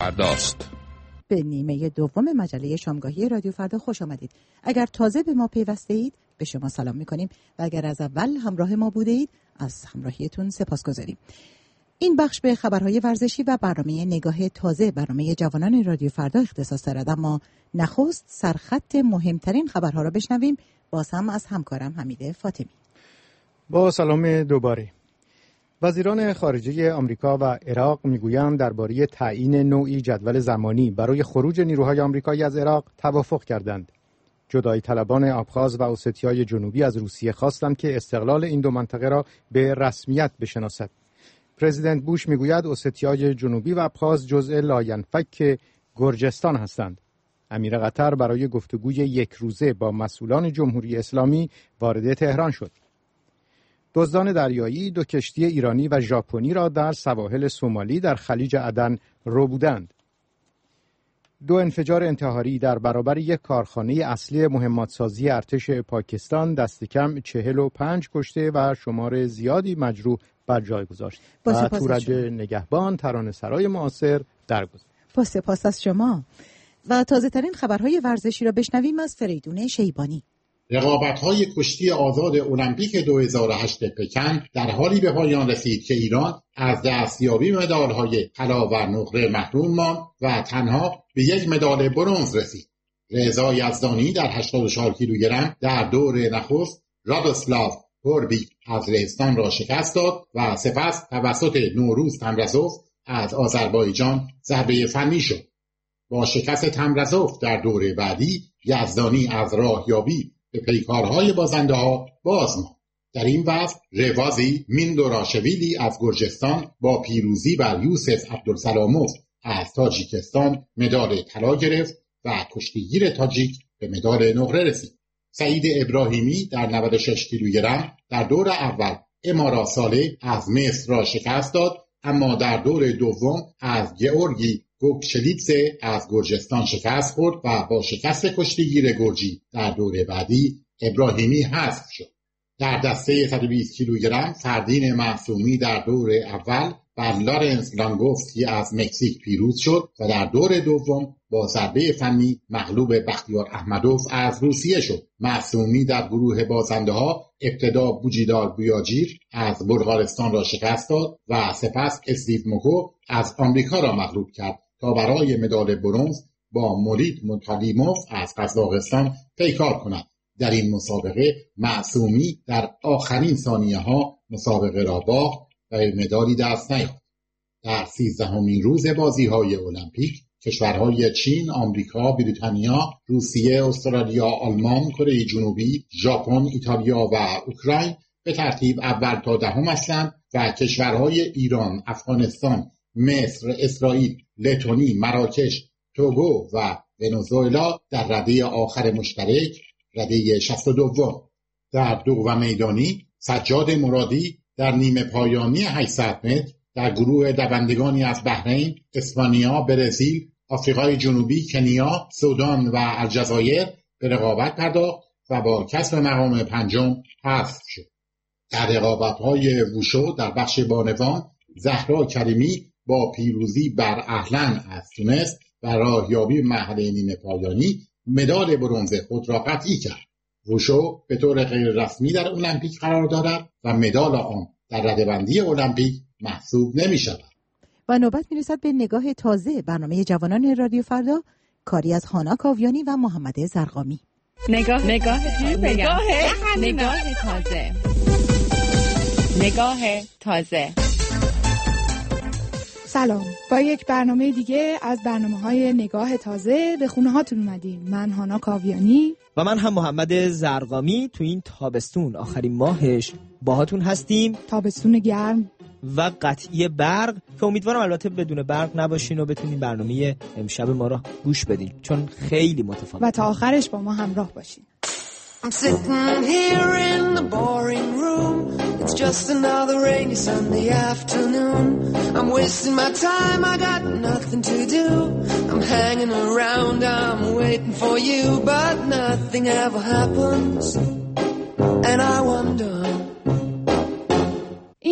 فرداست. به نیمه دوم مجله شامگاهی رادیو فردا خوش آمدید. اگر تازه به ما پیوسته اید به شما سلام می‌کنیم و اگر از اول همراه ما بوده اید از همراهیتون سپاسگزاریم. این بخش به خبرهای ورزشی و برنامه نگاه تازه برنامه جوانان رادیو فردا اختصاص دارد، اما نخست سرخط مهمترین خبرها را بشنویم. باز هم از همکارم حمید فاطمی. با سلام دوباره. وزیران خارجه آمریکا و عراق میگویند درباره تعیین نوعی جدول زمانی برای خروج نیروهای آمریکایی از عراق توافق کردند. جدایی طلبان آبخاز و اوستیای جنوبی از روسیه خواستند که استقلال این دو منطقه را به رسمیت بشناسد. پرزیدنت بوش میگوید اوستیای جنوبی و آبخاز جزء لاینفک گرجستان هستند. امیر قطر برای گفتگوی یک روزه با مسئولان جمهوری اسلامی وارد تهران شد. دزدان دریایی دو کشتی ایرانی و ژاپنی را در سواحل سومالی در خلیج عدن ربودند. دو انفجار انتحاری در برابر یک کارخانه اصلی مهماتسازی ارتش پاکستان دست کم 45 کشته و شمار زیادی مجروح بر جای گذاشت. و تورج نگهبان ترانه سرای معاصر درگذشت. با سپاس از شما. و تازه ترین خبرهای ورزشی را بشنویم از فریدون شیبانی. رقابت‌های کشتی آزاد المپیک 2008 پکن در حالی به پایان رسید که ایران از دستیابی مدال‌های طلا و نقره محروم ماند و تنها به یک مدال برنز رسید. رضا یزدانی در 84 کیلوگرم در دور نخست رادوسلاو هوربیک از لهستان را شکست داد و سپس توسط نوروز تمرزوف از آذربایجان ضربه فنی شد. با شکست تمرزوف در دور بعدی یزدانی از راهیابی به پیکارهای بازنده ها باز ماند. در این وضع روازی میندوراشویلی از گرجستان با پیروزی بر یوسف عبدالسلاموف از تاجیکستان مدال طلا گرفت و کشتیگیر تاجیک به مدال نقره رسید. سعید ابراهیمی در 96 کیلوگرم در دور اول امارا ساله از مصر را شکست داد، اما در دور دوم از گئورگی گوکچلیتسه از گرجستان شکست خورد و با شکست کشتیگیر گرجی در دور بعدی ابراهیمی حذف شد. در دسته 120 کیلوگرم فردین معصومی در دور اول بر لارنس لانگوفسکی از مکزیک پیروز شد و در دور دوم با ضربه فنی مغلوب بختیار احمدوف از روسیه شد. معصومی در گروه بازنده ها ابتدا بوجیدار بویاجیر از بلغارستان را شکست داد و سپس استیو موکو از آمریکا را مغلوب کرد تا برای مدال برنز با مولید مطلیموف از قزاقستان پیکار کند. در این مسابقه معصومی در آخرین ثانیه ها مسابقه را باخت و مدالی دست نیافت. در 13مین روز بازی‌های المپیک کشورهای چین، آمریکا، بریتانیا، روسیه، استرالیا، آلمان، کره جنوبی، ژاپن، ایتالیا و اوکراین به ترتیب اول تا دهم هستند و کشورهای ایران، افغانستان، مصر، اسرائیل، لتونی، مراکش، توگو و ونزوئلا در رده آخر مشترک، رده 62. در دوم میدانی سجاد مرادی در نیمه پایانی 800 متر در گروه دوندگانی از بحرین، اسپانیا، برزیل، آفریقای جنوبی، کنیا، سودان و الجزایر به رقابت پرداخت و با کسب مقام پنجم حذف شد. در رقابت‌های ووشو در بخش بانوان زهرا کریمی با پیروزی بر اهلن از تونس و راهیابی مرحله نیمه پایانی مدال برنز خود را قطعی کرد. ووشو به طور غیر رسمی در المپیک قرار دارد و مدال آن در رده‌بندی المپیک محسوب نمی شود. و نوبت می رسد به نگاه تازه برنامه جوانان رادیو فردا، کاری از هانا کاویانی و محمد زرقامی. نگاه تازه. سلام، با یک برنامه دیگه از برنامه‌های نگاه تازه به خونه هاتون اومدیم. من هانا کاویانی و من هم محمد زرقامی تو این تابستون آخرین ماهش باهاتون هستیم. تابستون گرم و قطعی برق که امیدوارم البته بدون برق نباشین و بتونین برنامه امشب ما را گوش بدین چون خیلی متفاوته و تا آخرش با ما همراه باشین. I'm sitting here in the boring room. It's just another rainy Sunday afternoon. I'm wasting my time, I got nothing to do. I'm hanging around, I'm waiting for you, but nothing ever happens. And I wonder. این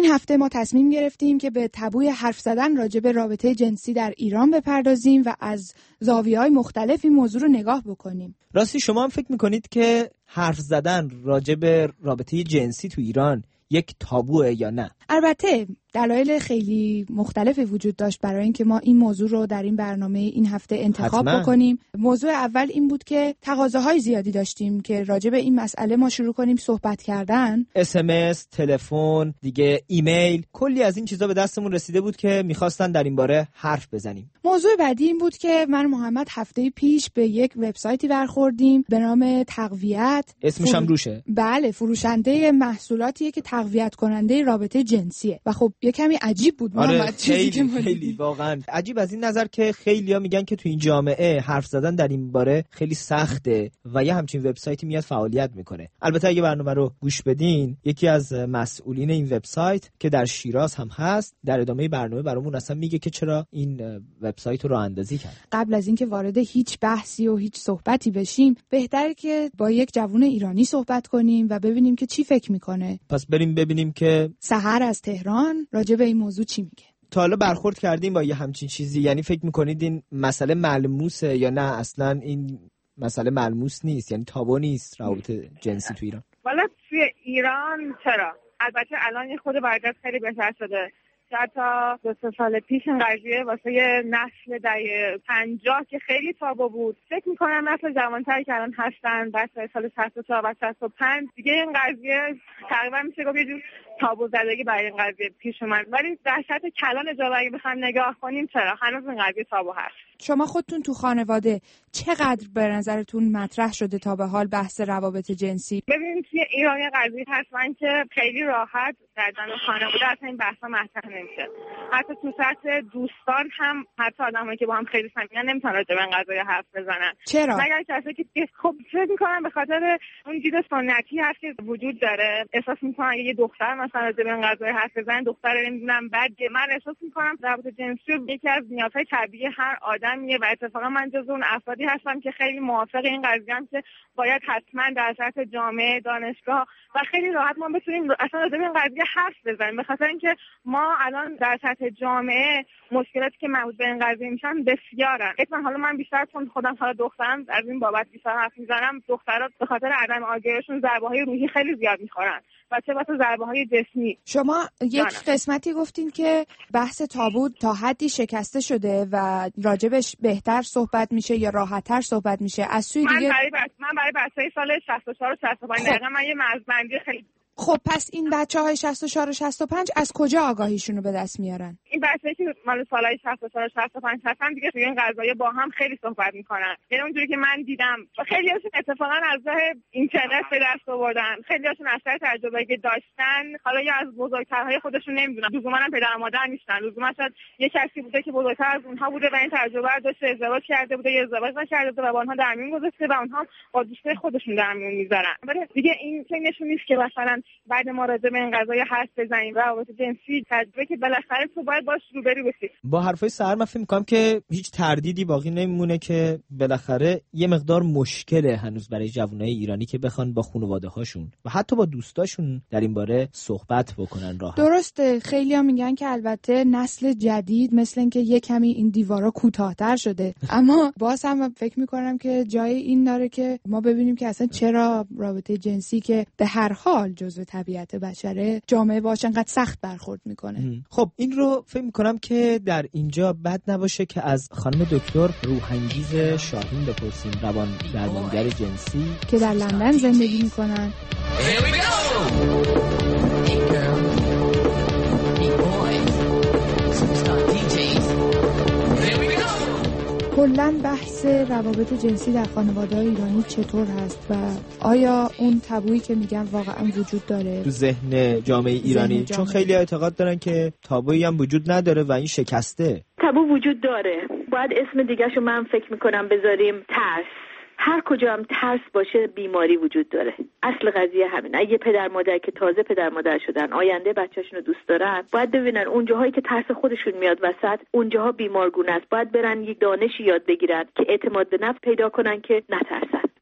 هفته ما تصمیم گرفتیم که به تابوی حرف زدن راجع به رابطه جنسی در ایران بپردازیم و از زاویه‌های مختلف این موضوع رو نگاه بکنیم. راستی شما هم فکر میکنید که حرف زدن راجع به رابطه جنسی تو ایران یک تابوه یا نه؟ البته دلایل خیلی مختلفی وجود داشت برای اینکه ما این موضوع رو در این برنامه این هفته انتخاب بکنیم. موضوع اول این بود که تقاضاهای زیادی داشتیم که راجع به این مسئله ما شروع کنیم صحبت کردن. SMS، تلفن، دیگه ایمیل، کلی از این چیزا به دستمون رسیده بود که می‌خواستن در این باره حرف بزنیم. موضوع بعدی این بود که من محمد هفته پیش به یک وبسایتی برخوردیم به نام تقویت. اسمش هم روشه. بله، فروشنده محصولاتیه که تقویت کننده رابطه جنسیه و خب یه کمی عجیب بود محمد چیزی که خیلی واقعا عجیب از این نظر که خیلی‌ها میگن که تو این جامعه حرف زدن در این باره خیلی سخته و یه همچین وبسایتی میاد فعالیت میکنه. البته اگه برنامه رو گوش بدین یکی از مسئولین این وبسایت که در شیراز هم هست در ادامه برنامه برامون اصلا میگه که چرا این وبسایت رو راه‌اندازی کرد. قبل از اینکه وارد هیچ بحثی و هیچ صحبتی بشیم بهتره که با یک جوان ایرانی صحبت کنیم و ببینیم که چی فکر میکنه. پس بریم ببینیم که سحر از تهران راجع به این موضوع چی میگه. تا حالا برخورد کردیم با یه همچین چیزی؟ یعنی فکر میکنید این مسئله ملموسه یا نه اصلا این مسئله ملموس نیست، یعنی تابو نیست روابط جنسی تو ایران؟ والا توی ایران چرا؟ البته الان یه خود برگشت خیلی بهتر شده. شاید تا 2 سال پیش این قضیه واسه نسل دهه 50 که خیلی تابو بود. فکر میکنم نسل جوانتری که الان هستن بچه‌های سال 64 و 65 دیگه این قضیه تقریبا میشه گفت یه جور تابو زدگی برای این قضیه پیش اومد. ولی در سطح کلان جامعه اگه بخوایم نگاه کنیم چرا هنوز این قضیه تابو هست. شما خودتون تو خانواده چقدر به نظرتون مطرح شده تا به حال بحث روابط جنسی؟ ببینید توی ایران یه قضیه هست که خیلی راحت در جمع خانواده اصلا این بحثا مطرح نمیشه. حتی تو سطح دوستان هم حتی آدمایی که با هم خیلی صمیمن نمیتونن راجع به این قضیه حرف بزنن. چرا؟ مگر کسایی که خب فکر می‌کنن به خاطر اون دید سنتی هست که وجود داره. احساس می‌کنن یه دختر مثلا راجع به این قضیه حرف بزنه دختر نمیدونم بده. من احساس می‌کنم روابط جنسی یکی از نیازهای طبیعی هر آدمیه و اتفاقا من جزو اون افرادی هستم که خیلی موافق این قضیه ام که باید حتما در سطح جامعه، دانشگاه و خیلی راحت ما بتونیم اصلا راجع به این قضیه حرف بزنیم. به خاطر اینکه ما الان در سطح جامعه مشکلاتی که مربوط به این قضیه میشن بسیارن. مثلا حالا من بیشتر چون خودم حالا دخترم از این بابت بیشتر حرف میزنم. دخترها به خاطر عدم آگاهیشون ضربه‌های روحی خیلی زیاد میخورن و چه واسه ضربه‌های جسمی. شما یک قسمتی گفتین که بحث تابو تا حدی شکسته شده و راجبش بهتر صحبت میشه یا راحت‌تر صحبت میشه. از سوی دیگه من برای بچه‌های سال 64 و 65 دقیقاً من یه مرزبندی خیلی خب پس این بچه‌های 64 و 65 از کجا آگاهیشون رو به دست میارن؟ این بچه‌ای که مال سالای 64 و 65 هستن دیگه توی این قضايا با هم خیلی صحبت میکنن. یعنی اونجوری که من دیدم خیلی‌هاشون اتفاقا از راه اینترنت به دست آوردن. خیلی‌هاشون از طریق تجربه‌ای که داشتن حالا یا از بزرگترهای خودشون نمیدونن. لزوما هم پدر مادر نیستن. لزوما شاید یه کسی بوده که بزرگتر از اونها بوده و این تجربه رو داشته، ازدواج کرده بوده یا ازدواج نکرده بوده و با اونها در میون گذاشته و اونها با دوستای خودشون در میون میذارن. ولی دیگه این چه نشون نیست که مثلا بعد ما راجع به این قضايا حرف بزنیم. روابط جنسی تجربه که بالاخره تو باید باش روبرو بشی. با حرفای سحر من فکر می‌کنم که هیچ تردیدی باقی نمیمونه که بالاخره یه مقدار مشکله هنوز برای جوانای ایرانی که بخوان با خانواده‌هاشون و حتی با دوستاشون در این باره صحبت بکنن راحت. درسته. خیلی‌ها میگن که البته نسل جدید مثل اینکه یه کمی این دیوارا کوتاه‌تر شده، اما باز هم فکر می‌کنم که جای این داره که ما ببینیم که اصلا چرا رابطه جنسی که به هر حال جزء طبیعت بشره جامعه باهاش انقدر سخت برخورد میکنه. خب این رو فکر میکنم که در اینجا بد نباشه که از خانم دکتر روحانگیز شاهین بپرسیم، روان درمانگر جنسی که در لندن زندگی میکنن. کلاً بحث روابط جنسی در خانواده‌های ایرانی چطور هست و آیا اون تابویی که میگن واقعا وجود داره تو ذهن جامعه ایرانی؟ چون خیلی اعتقاد دارن که تابویی هم وجود نداره و این شکسته. تابو وجود داره. باید اسم دیگه‌شو من فکر میکنم بذاریم ترس. هر کجا هم ترس باشه بیماری وجود داره. اصل قضیه همینه. اگه پدر مادر که تازه پدر مادر شدن آینده بچه‌شون رو دوست دارن، باید ببینن اون جاهایی که ترس خودشون میاد وسط، اونجاها بیمارگونه است. باید برن یک دانشی یاد بگیرن که اعتماد به نفس پیدا کنن که نترسن.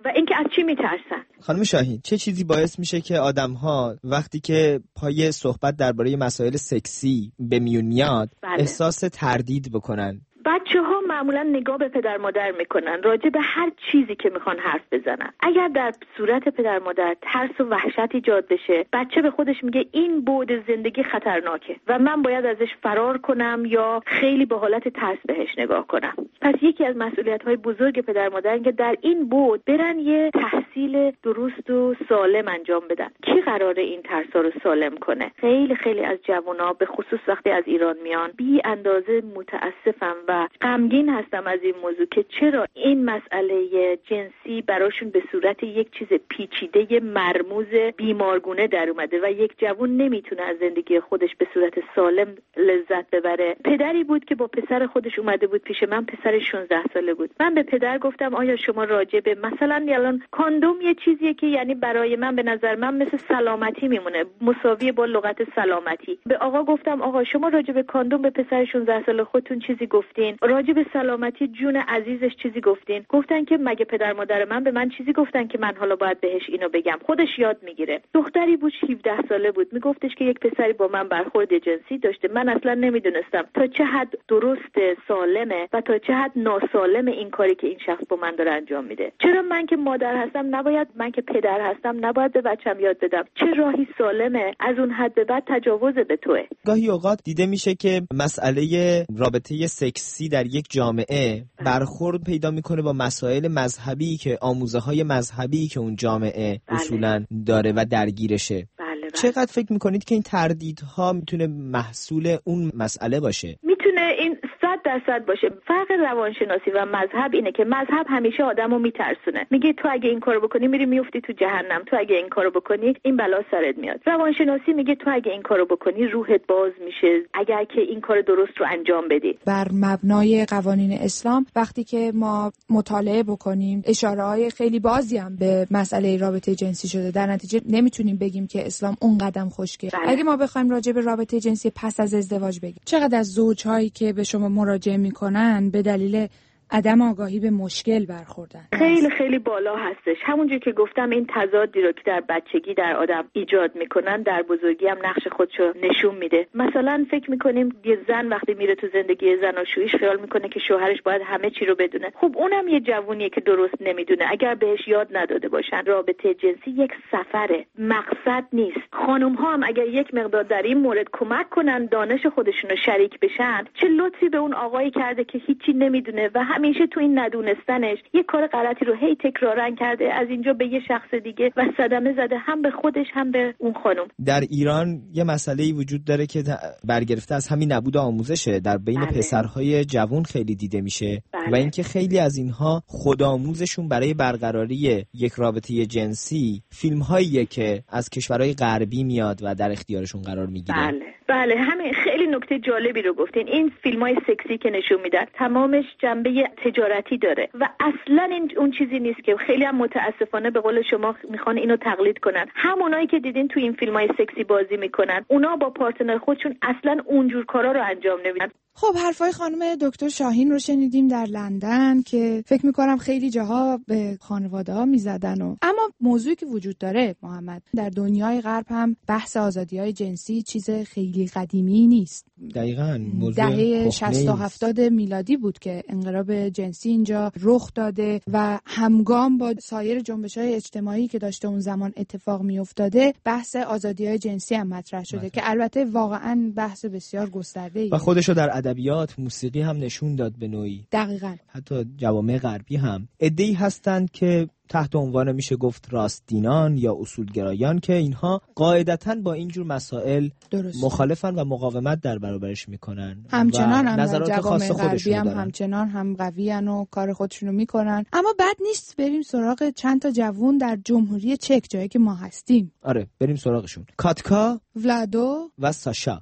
و اینکه از چی میترسن. خانم شاهین، چه چیزی باعث میشه که آدم‌ها وقتی که پای صحبت درباره مسائل سکسی به میون میاد احساس تردید بکنن؟ بچه‌ها معمولا نگاه به پدر مادر میکنن راجع به هر چیزی که میخوان حرف بزنن. اگر در صورت پدر مادر ترس و وحشت ایجاد بشه، بچه به خودش میگه این بعد زندگی خطرناکه و من باید ازش فرار کنم یا خیلی به حالت ترس بهش نگاه کنم. پس یکی از مسئولیت‌های بزرگ پدر مادر اینه که در این بعد برن یه تحصیل درست و سالم انجام بدن. کی قراره این ترسا رو سالم کنه؟ خیلی از جوونا به خصوص وقتی از ایران میان بی اندازه متاسفم و غمگین هستم از این موضوع که چرا این مسئله جنسی براشون به صورت یک چیز پیچیده مرموز بیمارگونه در اومده و یک جوون نمیتونه از زندگی خودش به صورت سالم لذت ببره. پدری بود که با پسر خودش اومده بود پیش من، پسر 16 ساله بود. من به پدر گفتم آیا شما راجع به مثلا الان کاندوم یه چیزیه که یعنی برای من به نظر من مثل سلامتی میمونه، مساوی با لغت سلامتی. به آقا گفتم آقا شما راجع به کاندوم به پسر 16 ساله خودتون چیزی گفتین؟ راجع به سلامتی جون عزیزش چیزی گفتین؟ گفتن که مگه پدر مادر من به من چیزی گفتن که من حالا باید بهش اینو بگم؟ خودش یاد میگیره. دختری بود 17 ساله بود، میگفتش که یک پسری با من برخورد جنسی داشته. من اصلا نمیدونستم تا چه حد درست سالمه و تا چه حد ناسالمه این کاری که این شخص با من داره انجام میده. چرا من که مادر هستم نباید، من که پدر هستم نباید به بچم یاد بدم چه راهی سالمه؟ از اون حد به بعد تجاوز به توئه. گاهی اوقات دیده میشه که مسئله رابطه سکسی در یک جامعه برخورد پیدا میکنه با مسائل مذهبی که آموزه‌های مذهبی که اون جامعه اصولاً داره و درگیرشه. چقدر فکر میکنید که این تردیدها میتونه محصول اون مسئله باشه؟ میتونه این 100% باشه. فرق روانشناسی و مذهب اینه که مذهب همیشه آدمو میترسونه، میگه تو اگه این کارو بکنی میری میافتی تو جهنم، تو اگه این کارو بکنی این بلا سرت میاد. روانشناسی میگه تو اگه این کارو بکنی روحت باز میشه اگر که این کار درست رو انجام بدی. بر مبنای قوانین اسلام وقتی که ما مطالعه بکنیم اشاره‌های خیلی بازی هم به مسئله رابطه جنسی شده، در نتیجه نمیتونیم بگیم که اسلام اون قدم خشکه. اگه ما بخوایم راجع به رابطه جنسی پس از ازدواج بگیم، چقدر از زوجهایی که به شما مراجعه میکنن به دلیل عدم آگاهی به مشکل برخوردن خیلی بالا هستش. همونجوری که گفتم این تضادی رو که در بچگی در آدم ایجاد میکنن در بزرگی هم نقش خودشو نشون میده. مثلا فکر میکنیم یه زن وقتی میره تو زندگی زناشوییش خیال میکنه که شوهرش باید همه چی رو بدونه. خب اونم یه جوونیه که درست نمیدونه. اگر بهش یاد نداده باشن رابطه جنسی یک سفره، مقصد نیست. خانم ها هم اگر یک مقدار در این مورد کمک کنن، دانش خودشون رو شریک بشن، چه لطفی به اون آقایی کرده که هیچی نمیدونه و همیشه تو این ندونستنش یه کار غلطی رو هی تکرارن کرده، از اینجا به یه شخص دیگه و صدمه زده هم به خودش هم به اون خانم. در ایران یه مسئله‌ای وجود داره که برگرفته از همین نبود آموزشه در بین پسرهای جوان خیلی دیده میشه و اینکه خیلی از اینها خودآموزشون برای برقراری یک رابطه جنسی فیلم‌هاییه که از کشورهای غربی میاد و در اختیارشون قرار میگیره. بله همین خیلی نکته جالبی رو گفتین. این فیلم‌های سکسی که نشون میدن تمامش جنبه تجارتی داره و اصلا این اون چیزی نیست که خیلی هم متاسفانه به قول شما میخوان اینو تقلید کنن. همونایی که دیدین تو این فیلم‌های سکسی بازی میکنن اونا با پارتنر خودشون اصلا اونجور کارا رو انجام نمیدن. خب حرفای خانم دکتر شاهین رو شنیدیم در لندن که فکر میکنم خیلی جاها به خانواده‌ها میزدن اما موضوعی که وجود داره محمد در دنیای غرب هم بحث آزادی‌های جنسی چیز خیلی قدیمی نیست. دقیقاً موضوع دهه 60 و 70 میلادی بود که انقلاب جنسی اینجا رخ داده و همگام با سایر جنبش‌های اجتماعی که داشته اون زمان اتفاق میافتاده بحث آزادی‌های جنسی هم مطرح شده که البته واقعاً بحث بسیار گسترده‌ای و خودشو در ادبیات موسیقی هم نشون داد به نوعی. دقیقاً. حتی جوامع غربی هم عده‌ای هستند که تحت عنوان میشه گفت راستدینان یا اصولگرایان که اینها قاعدتاً با اینجور مسائل مخالفن و مقاومت در برابرش میکنن. همچنان هم نظرات خاص خودشون دارن. همچنان هم قویان و کار خودشونو میکنن. اما بد نیست بریم سراغ چند تا جوون در جمهوری چک جایی که ما هستیم. آره بریم سراغشون. کاتکا، ولادو و ساشا.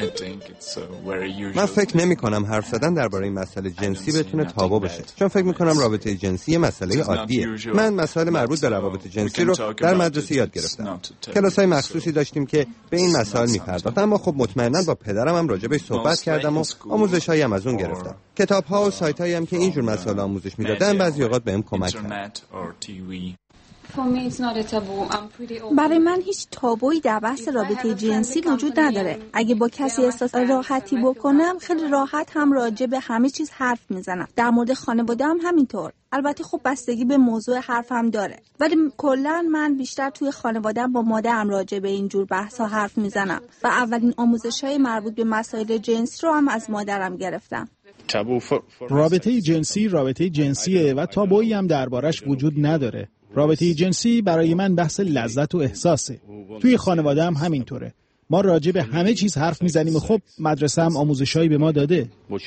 من فکر نمی کنم حرف زدن درباره این مسئله جنسی بتونه تابو بشه، چون فکر می کنم رابطه جنسی یه مسئله عادیه. من مسائل مربوط به روابط جنسی رو در مدرسه یاد گرفتم. کلاس‌های مخصوصی داشتیم که به این مسائل می‌پرداختم، اما خب مطمئناً با پدرم هم راجع بهش صحبت کردم و آموزش‌هایی هم از اون گرفتم. کتاب‌ها و سایت‌هایی هم که اینجور مسائل آموزش می‌دادن بعضی اوقات بهم کمک کرد. برای من هیچ تابویی در بحث رابطه جنسی وجود نداره. اگه با کسی احساس راحتی بکنم، خیلی راحت هم راجع به همه چیز حرف میزنم. در مورد خانواده هم همینطور. البته خب بستگی به موضوع حرفم داره، ولی کلا من بیشتر توی خانواده‌ام با مادرم راجع به این جور بحث‌ها حرف میزنم و اولین آموزش‌های مربوط به مسائل جنسی رو هم از مادرم گرفتم. رابطه جنسیه و تابویی هم دربارش وجود نداره. رابطه جنسی برای من بحث لذت و احساسه. توی خانواده هم همینطوره. ما راجع به همه چیز حرف میزنیم و خب مدرسه هم آموزشایی به ما داده.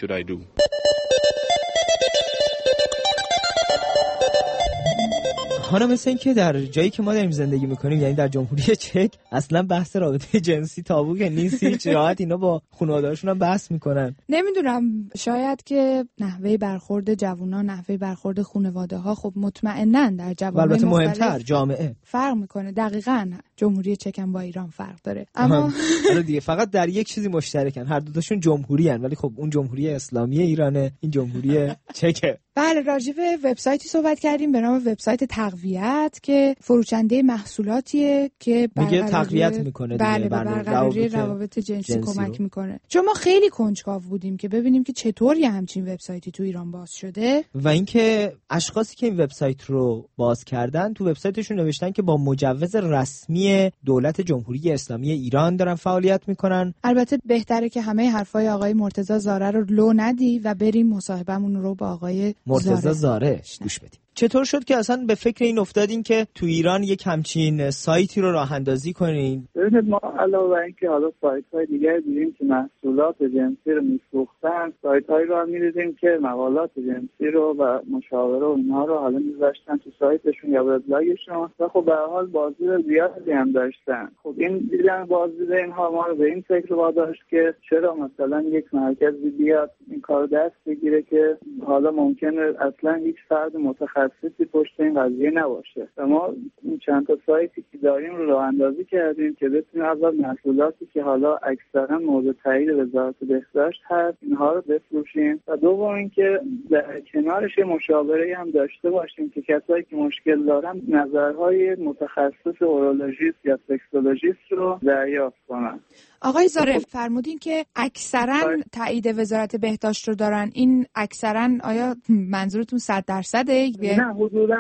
حالا مثل این که در جایی که ما داریم زندگی میکنیم، یعنی در جمهوری چک، اصلا بحث رابطه جنسی تابو که نیست. هیچ راحت اینا با خانواده‌هاشون هم بحث میکنن. نمیدونم، شاید که نحوه برخورد جوونا، نحوه برخورد خانواده‌ها خب مطمئناً در جوامع البته مهمتر جامعه فرق میکنه. دقیقاً جمهوری چک هم با ایران فرق داره، اما دیگه فقط در یک چیزی مشترکن، هر دو تاشون جمهوری ان، ولی خب اون جمهوری اسلامی ایرانه، این جمهوری چکه. بله، راجع به وبسایتی صحبت کردیم به نام وبسایت تقویت که فروشنده محصولاتیه که میگه تقویت میکنه. بله، برقراری روابط جنسی کمک میکنه. چون ما خیلی کنجکاو بودیم که ببینیم که چطور یه همچین وبسایتی تو ایران باز شده و اینکه اشخاصی که این وبسایت رو باز کردن تو وبسایتشون نوشتن که با مجوز رسمی دولت جمهوری اسلامی ایران دارن فعالیت میکنن. البته بهتره که همه حرفای آقای مرتضی زاره رو لو ندی و بریم مصاحبهمون رو با آقای مرتضی زاره گوش بدیم. چطور شد که اصلا به فکر این افتادین که تو ایران یک همچین سایتی رو راه اندازی کنین؟ ببینید، ما علاوه اینکه حالا سایت‌های دیگه دیدیم که محصولات جنسی رو می‌فروختن، سایت‌هایی رو هم می‌دیدیم که مقالات جنسی رو و مشاوره و اینها رو حالا می‌ذاشتن تو سایتشون یا وبلاگشون و خب به هر حال بازدید زیادی هم داشتن. خب این دیدن بازدید اینها ما رو به این فکر واداشت که چرا مثلا یک مرکزی بیاد این کار دست بگیره که حالا ممکنه اصلا هیچ فرد متخصصی پشت این قضیه نباشه. ما این چند تا سایتی که داریم رو راه اندازی کردیم که بتونیم اول محصولاتی که حالا اکثرا مورد تایید وزارت بهداشت هست اینها رو بفروشیم و دوم اینکه در کنارش مشاوره هم داشته باشیم که کسایی که مشکل دارن نظرهای متخصص اورولوژیست یا سکسولوژیست رو دریافت کنن. آقای زاره فرمودین که اکثرا تایید وزارت بهداشت رو دارن. این اکثرا آیا منظورتون 100%؟ نه، حدوداً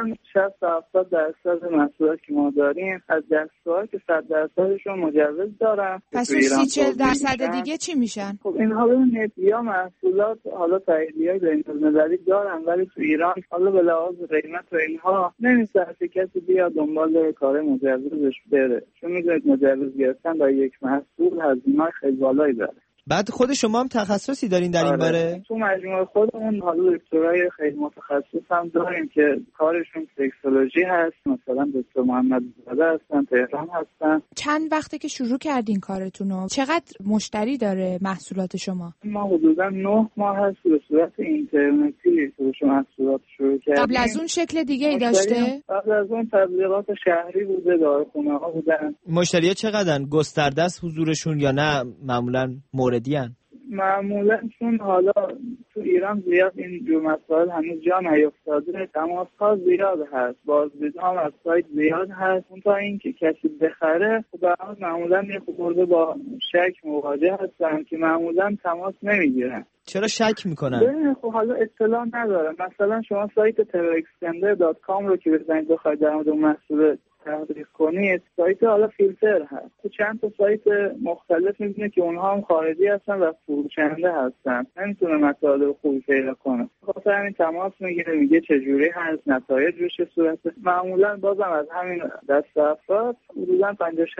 60-70% محصولات که ما داریم از دسته‌ها که 100%شون مجوز دارن. پس اون 30-40% دیگه چی میشن؟ خب اینها ببینید یا محصولات حالا تاییدیه‌ای بین‌المللی دارن ولی تو ایران حالا به لحاظ قیمت و اینها نمی‌صرفه که کسی بیاد دنبال کار مجوزش بره، چون می‌دونید مجوز گرفتن برای یک محصول هزینه‌های خیلی بالایی داره. بعد خود شما هم تخصصی دارین در این باره؟ تو مجموعه خودمون حالا دکترای خیلی متخصص هم داریم که کارشون سکسولوژی هست، مثلا دکتر محمد زاده هستن، تهران هستن. چند وقته که شروع کردین کارتونو؟ چقدر مشتری داره محصولات شما؟ ما حدودا 9 ماه هست به صورت اینترنتی فروش محصولات شروع کردیم. قبل از اون شکل دیگه ای داشته؟ قبل از اون تبلیغات شهری بوده، داروخونه‌ها بودن. مشتری‌ها چقدرن؟ گسترده است حضورشون یا نه معمولاً موردیان؟ معمولا چون حالا تو ایران زیاد این جور مسائل هنوز جا نیفتاده، تماس‌ها زیاد هست، بازدیدها هم از سایت زیاد هست. اون تا اینکه کسی بخره خب معمولا یه خورده با شک مواجه هستن که معمولا تماس نمیگیرن. چرا شک میکنن؟ خب حالا اطلاع ندارن. مثلا شما سایت terrorextender.com رو که بزنید بخواید در مورد محصول تحقیق کنید، سایت حالا فیلتر هست. تو چند تا سایت مختلف می‌بینید که اونها هم خارجی هستن و فروشنده هستن، نمیتونه مطالب خوبی پیدا کنه. خاطر همین تماس میگیره، میگه چجوری هست، نتایج رو چه صورته. معمولا بازم از همین دست افراد حدوداً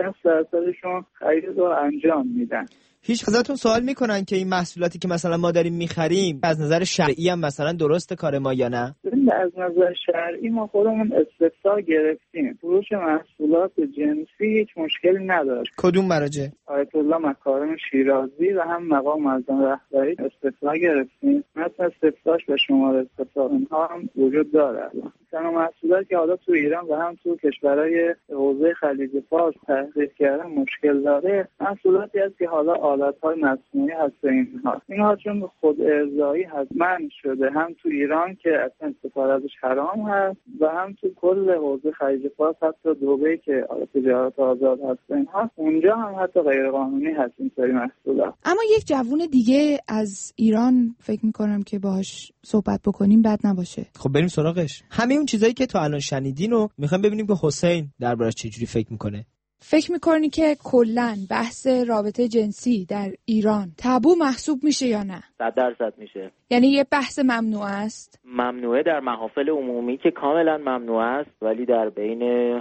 50-60% خرید رو انجام میدن. هیچ ازتون سوال میکنن که این محصولاتی که مثلا ما داریم میخریم از نظر شرعی هم مثلا درسته کار ما یا نه؟ از نظر شرعی ما خودمون استفسار گرفتیم. فروش محصولات جنسی هیچ مشکلی نداشت. کدوم مراجع؟ آیت الله مکارم شیرازی و هم مقام معظم رهبری استفسار گرفتیم. مثلا استفسارش به شماره اتصال اینها هم وجود داره. مثلا محصولاتی که حالا تو ایران و هم تو کشورهای حوزه خلیج فارس تحقیق کردن مشکل داره، محصولاتی هست که حالا آلات‌های مصنوعی هست اینها چون خود ارضایی هست منع شده هم تو ایران که اصلا استفاده ازش حرام هست و هم تو کل حوزه خلیج فارس حتی دبی که تجارت آزاد هست اینها اونجا هم حتی غیر قانونی هست این سری محصولات. اما یک جوون دیگه از ایران فکر می‌کنم که باهاش صحبت بکنیم بد نباشه. خب بریم سراغش. همه اون چیزایی که تا الان شنیدین رو می‌خوایم ببینیم که حسین دربارش چجوری فکر می‌کنه. فکر میکنی که کلاً بحث رابطه جنسی در ایران تابو محسوب میشه یا نه؟ 100% میشه. یعنی یه بحث ممنوع است؟ ممنوعه در محافل عمومی که کاملا ممنوع است، ولی در بین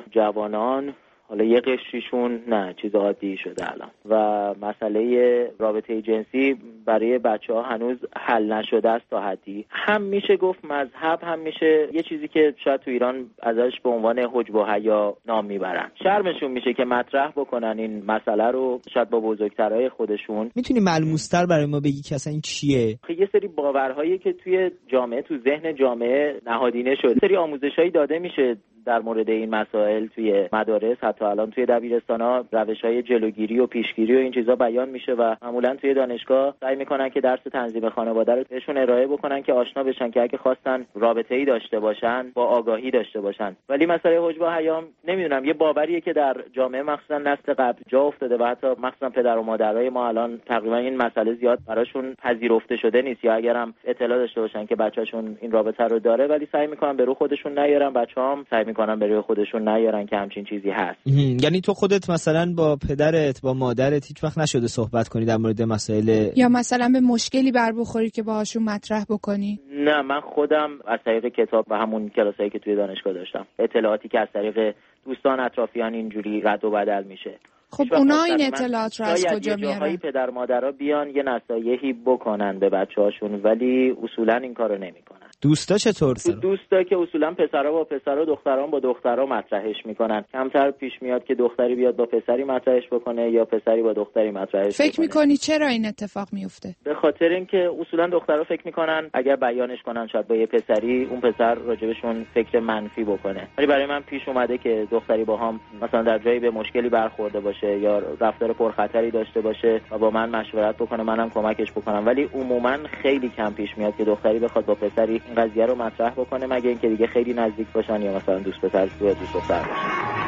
جوانان حالا یه قشریشون نه، چیز عادی شده الان. و مسئله رابطه جنسی برای بچه‌ها هنوز حل نشده است تا حدی. هم میشه گفت مذهب، هم میشه یه چیزی که شاید تو ایران ازش به عنوان حجب و حیا نام میبرن. شرمشون میشه که مطرح بکنن این مسئله رو، شاید با بزرگترهای خودشون. میتونی ملموس‌تر برای ما بگی که اصلا این چیه؟ یه سری باورهایی که توی جامعه، تو ذهن جامعه نهادینه شده. سری آموزشایی داده میشه در مورد این مسائل توی مدارس، حتی الان توی دبیرستان‌ها روش‌های جلوگیری و پیشگیری و این چیزا بیان میشه و معمولاً توی دانشگاه سعی میکنن که درس تنظیم خانواده رو بهشون ارائه بکنن که آشنا بشن که اگه خواستن رابطه‌ای داشته باشن با آگاهی داشته باشن. ولی مسئله حجب و حیا نمیدونم، یه باوریه که در جامعه مخصوصا نسل قبل جا افتاده و حتی مخصوصا پدر و مادرای ما الان تقریبا این مسئله زیاد براشون پذیرفته شده نیست، یا اگرم اطلاع داشته باشن که بچه‌شون این رابطه رو داره ولی سعی میکنن به رو خودشون نیارن، بچه‌هام سعی میکنن به روی خودشون نیارن که همچین چیزی هست. یعنی تو خودت مثلا با پدرت با مادرت هیچ وقت نشده صحبت کنی در مورد مسائل، یا مثلا به مشکلی بر بخوری که باهاشون مطرح بکنی؟ نه، من خودم از طریق کتاب و همون کلاسایی که توی دانشگاه داشتم، اطلاعاتی که از طریق دوستان اطرافیان اینجوری رد و بدل میشه. خب اونا این اطلاعات رو از کجا میارن؟ پدر مادرها بیان یه نصایحی بکنن به بچه‌هاشون ولی اصولا این کارو نمیکنن. دوستا چطور؟ دوستا که اصولا پسرا با پسرا، دختران با دخترا مطرحش میکنن. کمتر پیش میاد که دختری بیاد با پسری مطرحش بکنه یا پسری با دختری مطرحش بکنه. فکر میکنی چرا این اتفاق میفته؟ به خاطر اینکه اصولا دخترا فکر میکنن اگر بیانش کنن شاید با یه پسری اون پسر راجبشون فکر منفی بکنه. ولی برای من پیش اومده که دختری باهام مثلا در جایی به مشکلی برخورده باشه یا رفتار پرخطری داشته باشه و با من مشورت بکنه، منم کمکش بکنم. ولی عموما خیلی کم پیش میاد که دختری بخواد با پسری این قضیه رو مطرح بکنه، مگه اینکه دیگه خیلی نزدیک باشن یا مثلا دوست پسر یا دوست دختر باشن.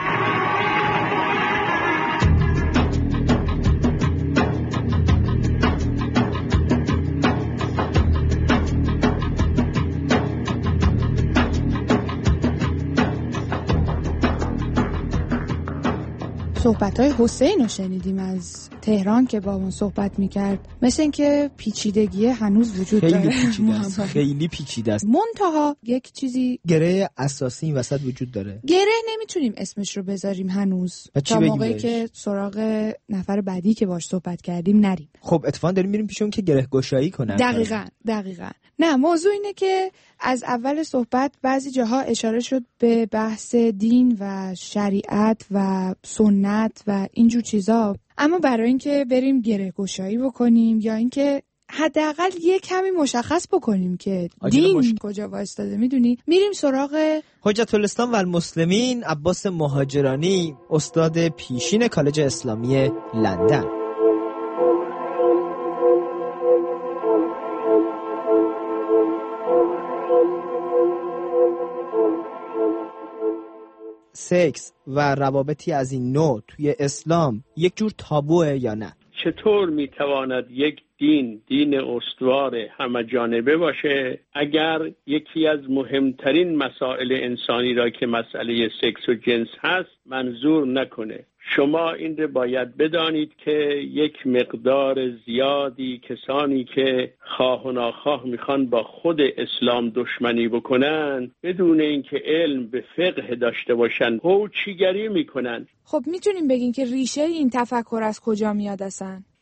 صحبت‌های حسین رو شنیدیم از تهران که با ما صحبت می‌کرد. مثل اینکه پیچیدگی هنوز وجود داره. خیلی پیچیده است. منتها یک چیزی گره اساسی این وسط وجود داره. گره نمیتونیم اسمش رو بذاریم هنوز تا موقعی که سراغ نفر بعدی که باش صحبت کردیم نریم. خب اتفاقا داریم میریم پیش اون که گره گشایی کنن. دقیقاً. نه، موضوع اینه که از اول صحبت بعضی جاها اشاره شد به بحث دین و شریعت و سنت و اینجور چیزا، اما برای اینکه بریم گره گشایی بکنیم یا اینکه حداقل یه کمی مشخص بکنیم که دین کجا وایستاده، میدونی، میریم سراغ حجت الاسلام و المسلمین عباس مهاجرانی، استاد پیشین کالج اسلامی لندن. سکس و روابطی از این نوع توی اسلام یک جور تابوه یا نه؟ چطور میتواند یک دین استوار همه جانبه باشه اگر یکی از مهمترین مسائل انسانی را که مسئله سکس و جنس هست منظور نکنه؟ شما این رو باید بدانید که یک مقدار زیادی کسانی که خواه و ناخواه میخوان با خود اسلام دشمنی بکنن بدون اینکه علم به فقه داشته باشن هوچیگری میکنن. خب میتونیم بگیم که ریشه این تفکر از کجا میاد اصلا؟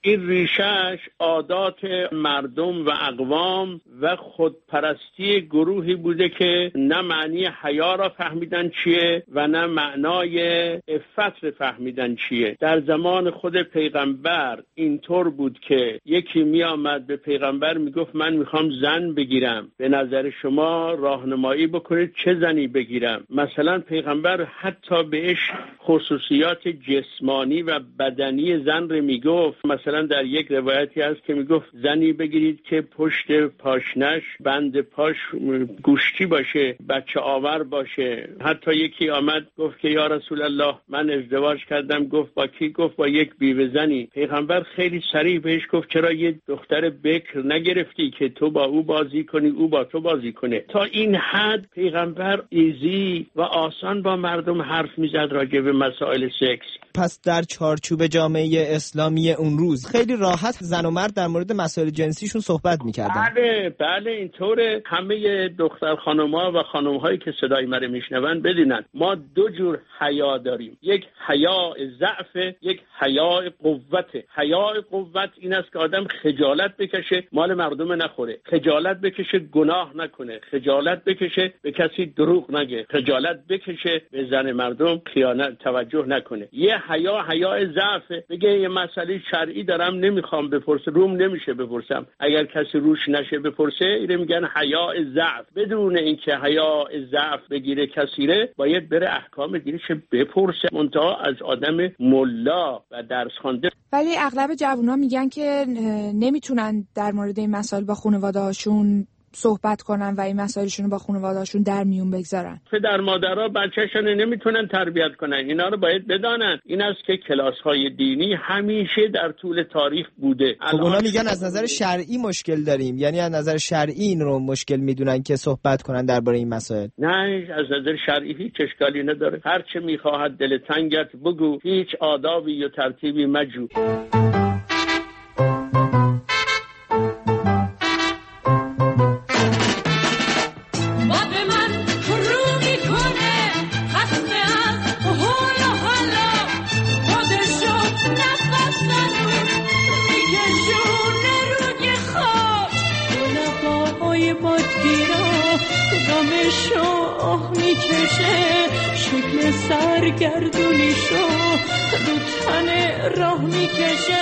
این ریشش عادات مردم و اقوام و خودپرستی گروهی بوده که نه معنی حیا را فهمیدن چیه و نه معنای عفت را فهمیدن چیه. در زمان خود پیغمبر اینطور بود که یکی می آمد به پیغمبر می گفت من میخوام زن بگیرم، به نظر شما راهنمایی بکنید چه زنی بگیرم. مثلا پیغمبر حتی بهش خصوصیات جسمانی و بدنی زن رو می گفت. مثلا در یک روایتی هست که می گفت زنی بگیرید که پشت پاشنش بند پاش گوشتی باشه، بچه آور باشه. حتی یکی آمد گفت که یا رسول الله من ازدواج کردم. گفت با کی؟ گفت با یک بیوه زنی. پیغمبر خیلی صریح بهش گفت چرا یه دختر بکر نگرفتی که تو با او بازی کنی او با تو بازی کنه. تا این حد پیغمبر ایزی و آسان با مردم حرف میزد راجع به مسائل سکس. پس در چارچوب جامعه اسلامی اون روز خیلی راحت زن و مرد در مورد مسائل جنسیشون صحبت میکردن. بله اینطوره. همه دختر خانم‌ها و خانم‌هایی که صدای من میشنون بدونن ما دو جور حیا داریم، یک حیا ضعف، یک حیا قوت. حیا قوت این است که آدم خجالت بکشه مال مردم نخوره، خجالت بکشه گناه نکنه، خجالت بکشه به کسی دروغ نگه، خجالت بکشه به زن مردم خیانت توجه نکنه. یه حیا ضعف، بگه یه مسئله شرعی دارم نمیخوام بپرسم، روم نمیشه بپرسم، اگر کسی روش نشه بپرسه اینو میگن حیا ضعف. بدون اینکه حیا ضعف بگیره کسیره باید بره احکام دینش بپرسه، منتها از آدم ملا و درس خوانده. ولی اغلب جوونا میگن که نمیتونن در مورد این مسائل با خانواده‌هاشون صحبت کنن و این مسائلشون رو با خانواده‌هاشون در میون بگذارن. پدر مادرها بچه‌شون نمیتونن تربیت کنن. اینا رو باید بدانن. این است که کلاس‌های دینی همیشه در طول تاریخ بوده. خب اونا میگن از نظر شرعی مشکل داریم، یعنی از نظر شرعی این رو مشکل میدونن که صحبت کنن درباره این مسائل. نه، از نظر شرعی هیچ اشکالی نداره. هر چه میخواهد دل تنگت بگو، هیچ آدابی و ترتیبی مجو. شکل سرگردونیشو رو تن راه میکشه.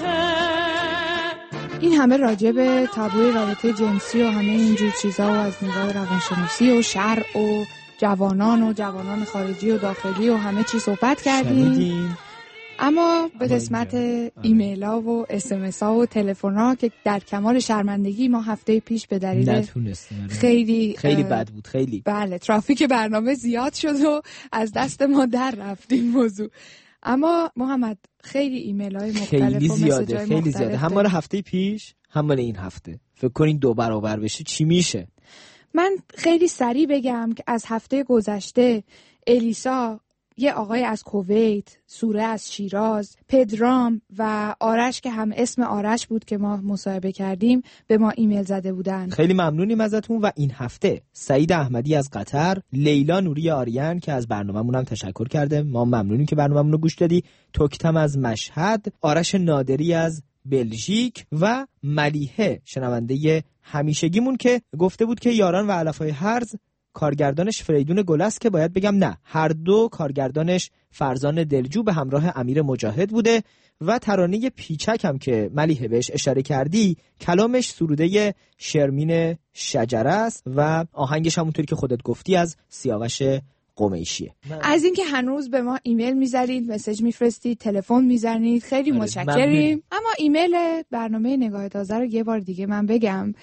این همه راجع به تابوی رابطه جنسی و همه اینجور چیزا و از نگاه روانشناسی و شرع و جوانان خارجی و داخلی و همه چی صحبت کردیم. اما به قسمت ایمیل ها و SMS ها و تلفن ها که در کمال شرمندگی ما هفته پیش به دلیل خیلی بد بود، خیلی بله ترافیک برنامه زیاد شد و از دست ما در رفت این موضوع. اما محمد خیلی ایمیل های مختلف خیلی زیاده هم مال هفته پیش هم مال این هفته. فکر کنین 2 برابر بشه چی میشه؟ من خیلی سریع بگم که از هفته گذشته الیسا، یه آقای از کویت، سوره از شیراز، پدرام و آرش که هم اسم آرش بود که ما مصاحبه کردیم به ما ایمیل زده بودن. خیلی ممنونیم ازتون. و این هفته سعید احمدی از قطر، لیلا نوری آریان که از برنامه‌مون هم تشکر کرده، ما ممنونیم که برنامه‌مون رو گوش دادی، توکتم از مشهد، آرش نادری از بلژیک و ملیحه شنونده همیشگیمون که گفته بود که یاران و علفای هرز کارگردانش فریدون گل است که باید بگم نه، هر دو کارگردانش فرزان دلجو به همراه امیر مجاهد بوده و ترانه پیچک هم که ملیحه بهش اشاره کردی کلامش سروده شرمین شجره است و آهنگش همونطوری که خودت گفتی از سیاوش قمیشیه. از اینکه هنوز به ما ایمیل میزنید، مسیج میفرستید، تلفن میزنید خیلی متشکریم. اما ایمیل برنامه نگاه تازه رو یه بار دیگه من بگم،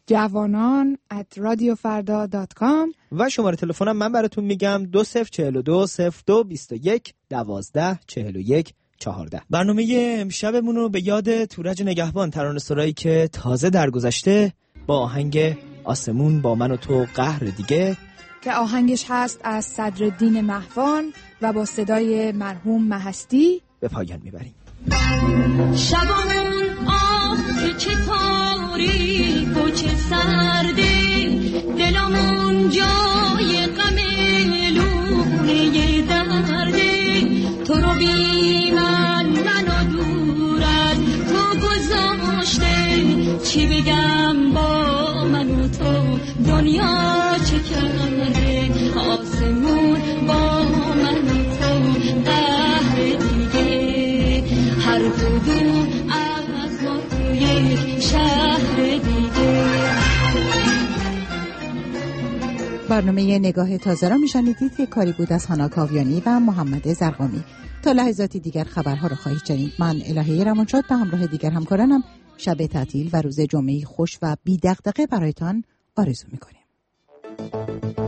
javanan@radiofarda.com و شماره تلفنم من براتون میگم 2042 0221 12 41 14. برنامه امشبمون رو به یاد تورج نگهبان، ترانه‌سرایی که تازه درگذشته با آهنگ آسمون با من و تو قهر دیگه که آهنگش هست از صدرالدین مهوان و با صدای مرحوم مهستی به پایان میبریم. شبامون که چه تاریک و چه سردی، دلمون جای غم لونه دردی، تو رو بی من منو دور از تو گذاشته. چی بگم با من و تو دنیا چه کرده، آسمون با من و تو قهر دیگه، هر کدوم از ما تو یک شهر دیگه. برنامه نگاه تازه را میشنیدید که کاری بود از هانا کاویانی و محمد زرقامی. تا لحظاتی دیگر خبرها را خواهید شنید. من الهه روانشاد به همراه دیگر همکارانم شب تعطیل و روز جمعه خوش و بی دغدغه برایتان آرزو می‌کنیم.